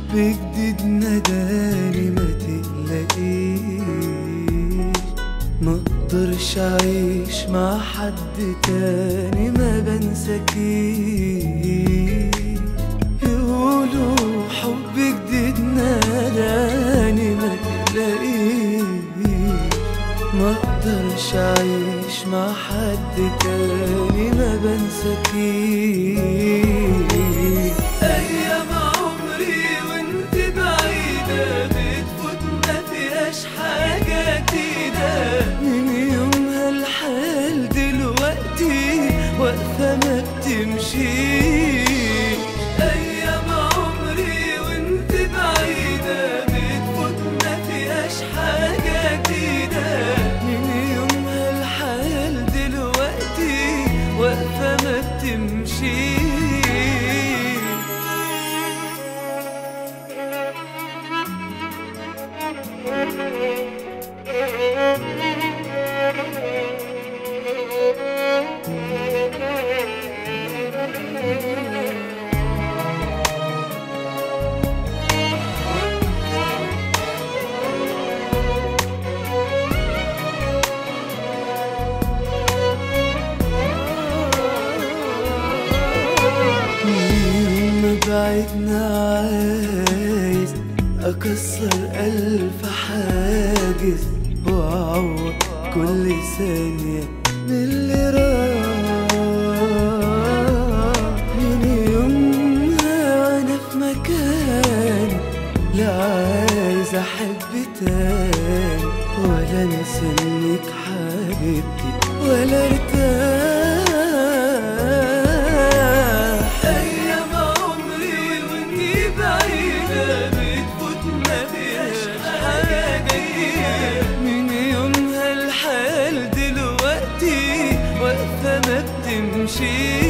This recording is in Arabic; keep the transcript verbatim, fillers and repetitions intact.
حب جديد ناداني ما تقلقيش، مقدرش اعيش مع حد تاني ما بنساكيش. يقولوا حب جديد ناداني ما تقلقيش، مقدرش اعيش مع حد تاني ما بنساكيش. ايام عمري وانت بعيدة بتفوت ما فيهاش حاجة جديدة، من يومها الحال دلوقتي واقفة ما بتمشيش. ايام عمري وانت بعيدة بتفوت ما فيهاش حاجة جديدة، من يومها الحال دلوقتي واقفة ما بتمشيش. بعدنا عايز أكسر ألف حاجز وأعوض كل ثانية من اللي راح. من يومها وأنا في مكان لا عايز أحب تاني، ولا نسنك حبيبتي ولا ارتاح. واقفة ما بتمشي.